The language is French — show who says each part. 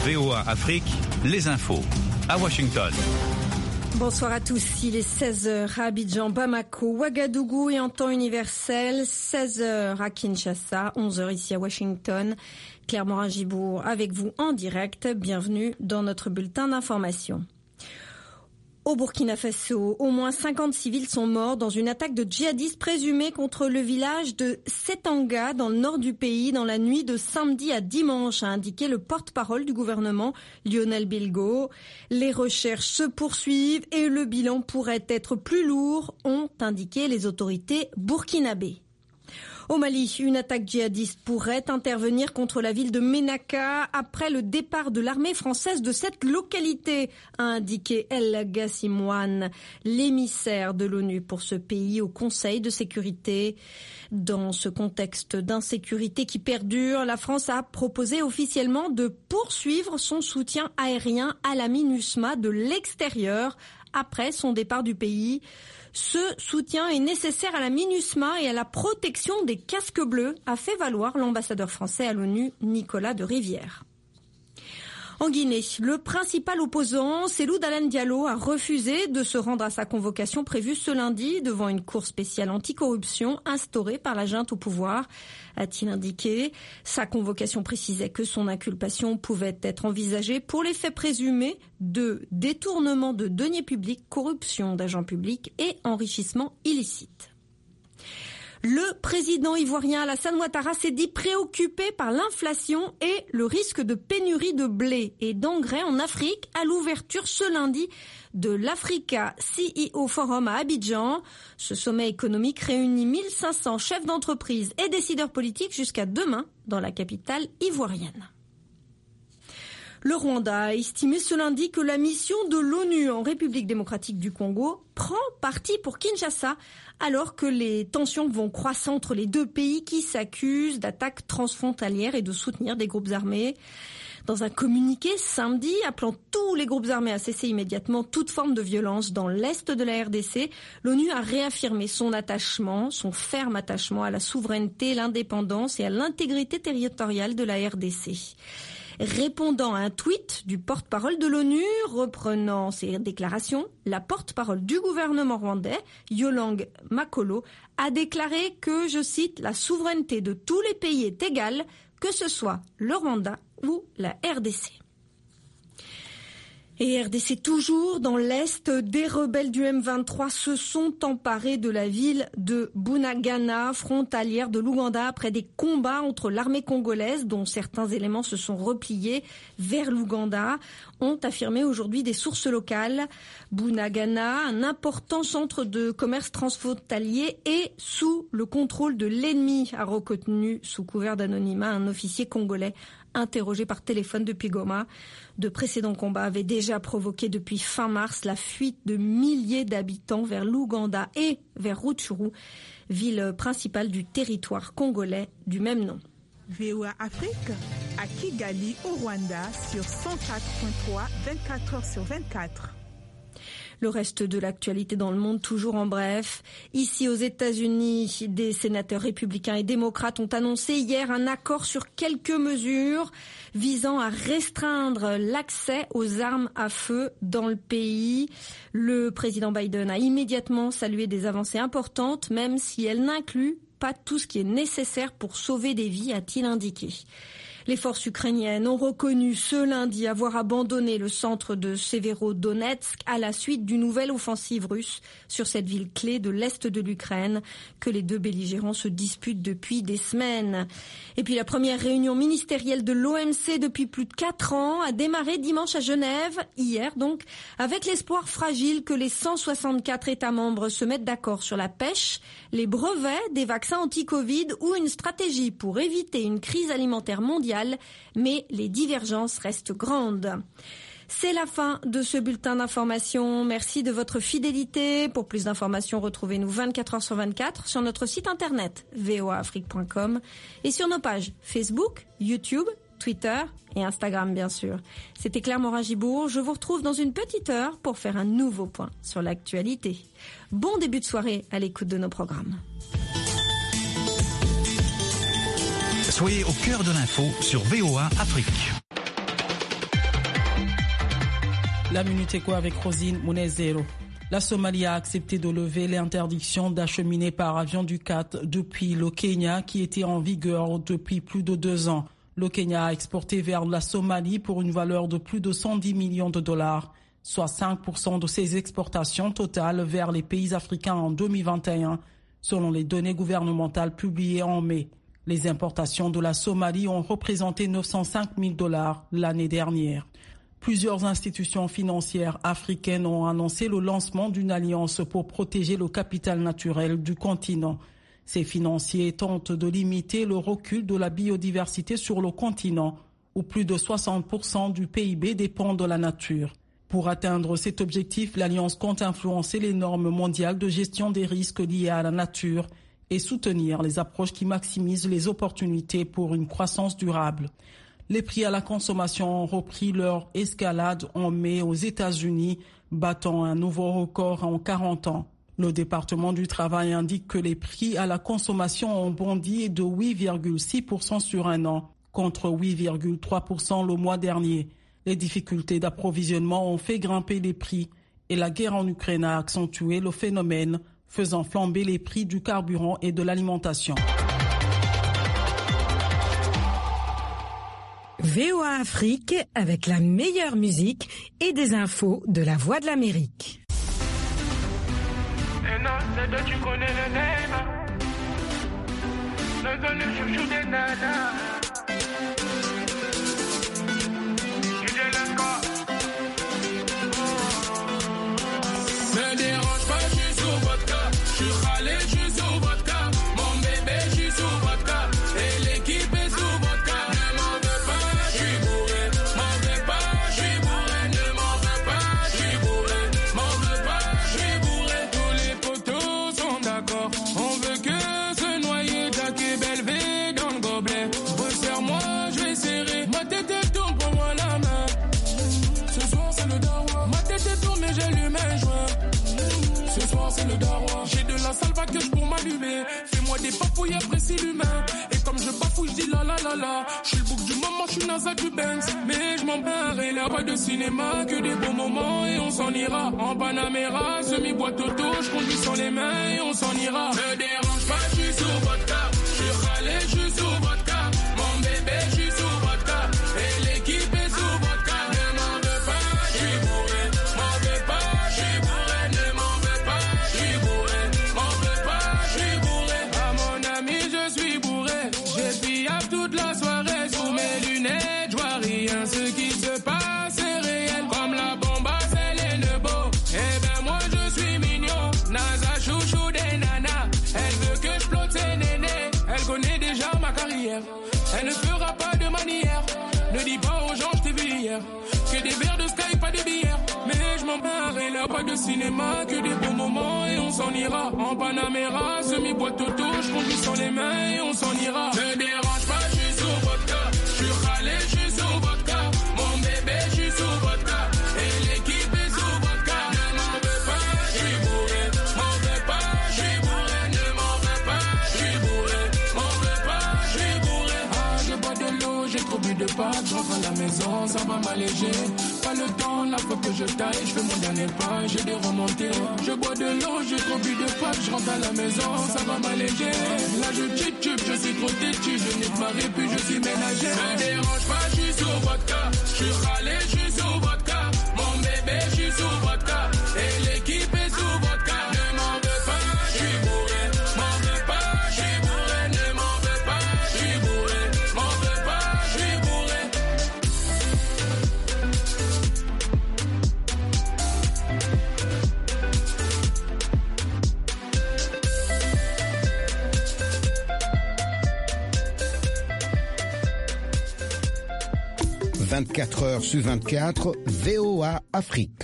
Speaker 1: VOA Afrique, les infos. À Washington.
Speaker 2: Bonsoir à tous, il est 16h à Abidjan, Bamako, Ouagadougou et en temps universel, 16h à Kinshasa, 11h ici à Washington. Claire Morin-Gibour avec vous en direct, bienvenue dans notre bulletin d'information. Au Burkina Faso, au moins 50 civils sont morts dans une attaque de djihadistes présumés contre le village de Setanga dans le nord du pays dans la nuit de samedi à dimanche, a indiqué le porte-parole du gouvernement Lionel Bilgo. Les recherches se poursuivent et le bilan pourrait être plus lourd, ont indiqué les autorités burkinabées. Au Mali, une attaque djihadiste pourrait intervenir contre la ville de Ménaka après le départ de l'armée française de cette localité, a indiqué El Gassimouane, l'émissaire de l'ONU pour ce pays au Conseil de sécurité. Dans ce contexte d'insécurité qui perdure, la France a proposé officiellement de poursuivre son soutien aérien à la MINUSMA de l'extérieur après son départ du pays. Ce soutien est nécessaire à la MINUSMA et à la protection des casques bleus, a fait valoir l'ambassadeur français à l'ONU, Nicolas de Rivière. En Guinée, le principal opposant, Cellou Dalein Diallo, a refusé de se rendre à sa convocation prévue ce lundi devant une cour spéciale anticorruption instaurée par la junte au pouvoir, a-t-il indiqué. Sa convocation précisait que son inculpation pouvait être envisagée pour les faits présumés de détournement de deniers publics, corruption d'agents publics et enrichissement illicite. Le président ivoirien Alassane Ouattara s'est dit préoccupé par l'inflation et le risque de pénurie de blé et d'engrais en Afrique à l'ouverture ce lundi de l'Africa CEO Forum à Abidjan. Ce sommet économique réunit 1500 chefs d'entreprise et décideurs politiques jusqu'à demain dans la capitale ivoirienne. Le Rwanda a estimé ce lundi que la mission de l'ONU en République démocratique du Congo prend parti pour Kinshasa, alors que les tensions vont croissant entre les deux pays qui s'accusent d'attaques transfrontalières et de soutenir des groupes armés. Dans un communiqué samedi appelant tous les groupes armés à cesser immédiatement toute forme de violence dans l'est de la RDC, l'ONU a réaffirmé son ferme attachement à la souveraineté, l'indépendance et à l'intégrité territoriale de la RDC. Répondant à un tweet du porte-parole de l'ONU, reprenant ces déclarations, la porte-parole du gouvernement rwandais, Yolang Makolo, a déclaré que, je cite, « la souveraineté de tous les pays est égale, que ce soit le Rwanda ou la RDC ». Et RDC toujours, dans l'Est, des rebelles du M23 se sont emparés de la ville de Bunagana, frontalière de l'Ouganda, après des combats entre l'armée congolaise, dont certains éléments se sont repliés vers l'Ouganda, ont affirmé aujourd'hui des sources locales. Bunagana, un important centre de commerce transfrontalier, est sous le contrôle de l'ennemi, a reconnu sous couvert d'anonymat un officier congolais interrogé par téléphone depuis Goma. De précédents combats avaient déjà provoqué depuis fin mars la fuite de milliers d'habitants vers l'Ouganda et vers Rutshuru, ville principale du territoire congolais du même nom.
Speaker 3: VOA Afrique à Kigali au Rwanda sur 104.3, 24 heures sur 24.
Speaker 2: Le reste de l'actualité dans le monde, toujours en bref. Ici aux États-Unis, des sénateurs républicains et démocrates ont annoncé hier un accord sur quelques mesures visant à restreindre l'accès aux armes à feu dans le pays. Le président Biden a immédiatement salué des avancées importantes, même si elles n'incluent pas tout ce qui est nécessaire pour sauver des vies, a-t-il indiqué. Les forces ukrainiennes ont reconnu ce lundi avoir abandonné le centre de Severodonetsk à la suite d'une nouvelle offensive russe sur cette ville clé de l'est de l'Ukraine que les deux belligérants se disputent depuis des semaines. Et puis la première réunion ministérielle de l'OMC depuis plus de 4 ans a démarré dimanche à Genève, hier donc, avec l'espoir fragile que les 164 États membres se mettent d'accord sur la pêche, les brevets des vaccins anti-Covid ou une stratégie pour éviter une crise alimentaire mondiale, mais les divergences restent grandes. C'est la fin de ce bulletin d'information. Merci de votre fidélité. Pour plus d'informations, retrouvez-nous 24 heures sur 24 sur notre site internet voaafrique.com et sur nos pages Facebook, YouTube, Twitter et Instagram bien sûr. C'était Claire Morin-Gibour. Je vous retrouve dans une petite heure pour faire un nouveau point sur l'actualité. Bon début de soirée à l'écoute de nos programmes.
Speaker 1: Soyez au cœur de l'info sur VOA Afrique.
Speaker 4: La Minute Éco avec Rosine Mounezero. La Somalie a accepté de lever l'interdiction d'acheminer par avion du CAT depuis le Kenya qui était en vigueur depuis plus de 2 ans. Le Kenya a exporté vers la Somalie pour une valeur de plus de 110 millions de dollars, soit 5% de ses exportations totales vers les pays africains en 2021, selon les données gouvernementales publiées en mai. Les importations de la Somalie ont représenté 905 000 dollars l'année dernière. Plusieurs institutions financières africaines ont annoncé le lancement d'une alliance pour protéger le capital naturel du continent. Ces financiers tentent de limiter le recul de la biodiversité sur le continent, où plus de 60% du PIB dépend de la nature. Pour atteindre cet objectif, l'Alliance compte influencer les normes mondiales de gestion des risques liés à la nature et soutenir les approches qui maximisent les opportunités pour une croissance durable. Les prix à la consommation ont repris leur escalade en mai aux États-Unis, battant un nouveau record en 40 ans. Le département du travail indique que les prix à la consommation ont bondi de 8,6% sur un an, contre 8,3% le mois dernier. Les difficultés d'approvisionnement ont fait grimper les prix et la guerre en Ukraine a accentué le phénomène, faisant flamber les prix du carburant et de l'alimentation.
Speaker 5: VOA Afrique avec la meilleure musique et des infos de la Voix de l'Amérique.
Speaker 6: Et non, c'est toi, tu connais le name. Le chouchou des nanas. Me dérange pas, je suis sous vodka. Je suis râlé, je suis sous vodka. Mon bébé, je suis sous vodka. Et l'équipe est sous vodka. Ne m'en veux pas, je suis bourré. M'en veux pas, je suis bourré. Ne m'en veux pas, je suis bourré. M'en veux pas, je suis bourré. Tous les potos sont d'accord. On veut que se noyer. Jack et Belvé dans le gobelet. Resserre-moi, je vais serrer. Ma tête est tourne pour moi la main. Ce soir c'est le dawa. Ma tête est tourne mais j'allume un joint. Ce soir c'est le dawa. J'ai de la salvaqueuse pour m'allumer. Fais-moi des papouilles, apprécie l'humain. Et comme je bafouille, je dis la la la la. Je suis le bouc du moment, je suis NASA du Benz. Mais je m'en barre et là pas de cinéma. Que des beaux moments et on s'en ira. En Panamera, semi-boîte auto. Je conduis sans les mains et on s'en ira. Me dérange pas, je suis sous vodka. Je suis râlé, je suis sous vodka. Mon bébé, je suis sous vodka. Et l'équipe est sous vodka. Ne m'en veux pas, je suis bourré. M'en veux pas, je suis bourré. Ne m'en veux pas, je suis bourré. M'en veux pas, je suis bourré. À mon ami, je suis bourré. J'ai piaf toute la soirée. Sous mes lunettes, je vois rien. Ce qui se passe est réel. Comme la bombe à Céline-Beau. Eh ben moi, je suis mignon. Nasa chouchou des nanas. Elle veut que je flotte ses nénés. Elle connaît déjà ma carrière. Elle ne fera pas de manière. Ne dis pas aux gens, je t'ai vu hier. Que des verres de Sky, pas de bière. Mais je m'en barre et là, pas de cinéma. Que des bons moments et on s'en ira. En Panamera, semi-boîte auto. Je conduis sans les mains et on s'en ira. Ne dérange pas, je suis sous vodka. Je suis râlé, je suis sous vodka. Mon bébé, je suis sous vodka. Et l'équipe est sous vodka. Ne m'en veux pas, je suis bourré. M'en veux pas, je suis bourré. Ne m'en veux pas, je suis bourré. M'en veux pas, je suis bourré. Ah, je bois de l'eau, j'ai trop bu de pâtes. Je rentre à la maison, ça va m'alléger. Pas le temps, la fois que je taille, je fais mon dernier pas, j'ai des remontées. Je bois de l'eau, j'ai trop bu de pâtes. Je rentre à la maison, ça va m'alléger. Là je titube, je suis trop têtu. Je n'ai pas puis je suis ménager. Me dérange pas, je suis sous vodka. Je suis râlé, je suis sous vodka. Mon bébé, je suis sous vodka. Et l'équipe est sous vodka. Ne m'en veux pas, je suis bourré. M'en veux pas, je suis bourré. Ne m'en veux pas, je suis bourré. M'en veux pas, je suis bourré.
Speaker 7: 24 heures sur 24, VOA Afrique.